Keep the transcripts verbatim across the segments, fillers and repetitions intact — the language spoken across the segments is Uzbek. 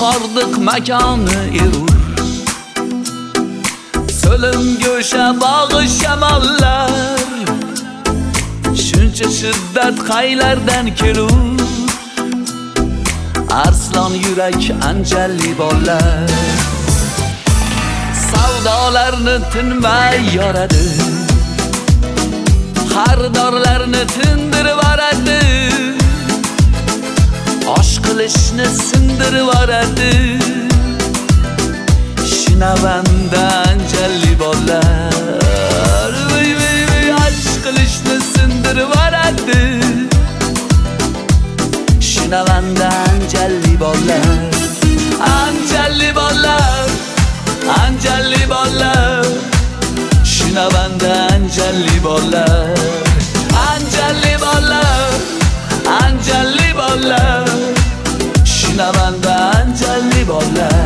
Hordiq makoni erur, so'lim go'sha bog'i shamollar, shuncha shiddat qaylardan kelur. Arslon yurak anjalli bollar, savdolarni tinmay yoradi, xaridorlarni tindirib yuboradi, osh qilishni sindirib yuboradi. Shinavanda anjalli bollar, osh qilishni sindirib yuboradi. Shinavanda anjalli bollar, anjalli bollar, anjalli bollar. Shinavanda anjalli bollar, anjalli bollar, anjalli bollar. Shinavanda anjalli bollar.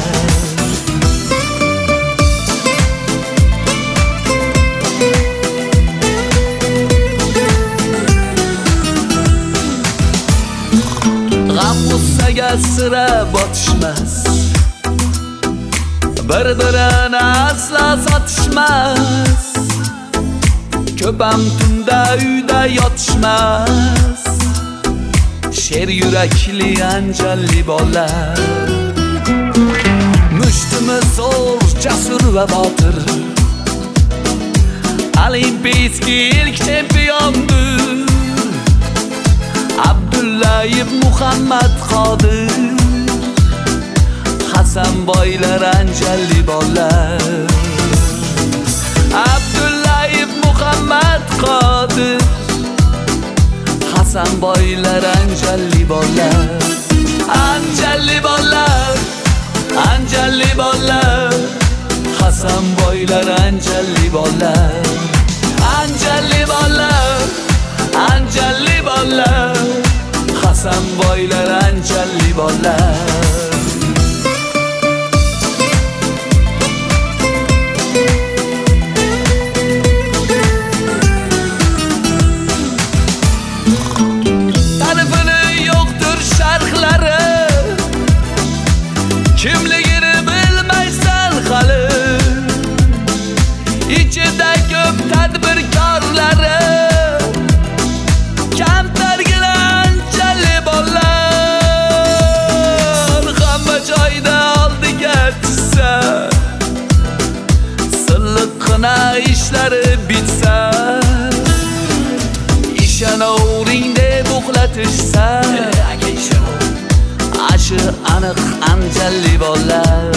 G'am g'ussaga sira botishmas, bir-birini asla sotishmas. Ko'pam tunda uyda yotishmas, sher yurakli anjalli bollar. Mushtimi zo'r, jasur va botir, olimpiyskiy ilk chempiondir. Abdullayev Muhammad Qodir, Hasanboylar anjalli bollar. Abdullayev Muhammad Qodir, Hasanboylar anjalli bollar. Anjalli bollar, anjalli bollar. Hasanboylar anjalli bollar. Anjalli bollar, anjalli bollar. Hasanboylar anjalli bollar. Kimligini bilmaysan hali, ichida ko'p tadbirkorlari, kamtargina anjalli bollar. Hamma joyda oldiga tushsa, silliqqina ishlari bitsa, ishonavring deb uxlatishsa, ashi aniq anjalli bollar.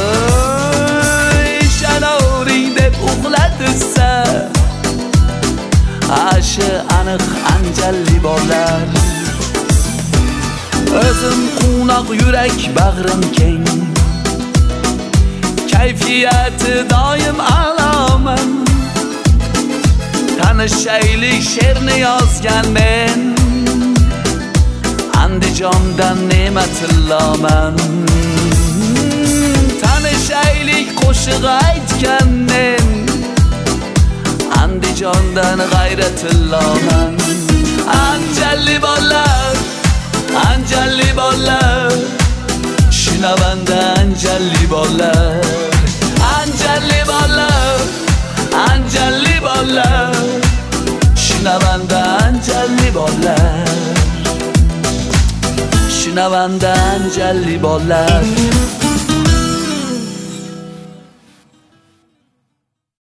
Ishonavring deb uxlatishsa, ashi aniq anjalli bollar. O'zim quvnoq yurak, bag'rim keng, kayfiyati doim a'loman. Tanishaylik she'rni yozgan men, Andijondan Ne'matulloman. Tanishaylik qo'shiq aytgan men, Andijondan G'ayratulloman. Anjalli bollar, anjalli bollar. Shinavanda anjalli bollar. Anjalli bollar, anjalli bollar. Shinavanda anjalli bollar. Shinavanda anjalli bollar.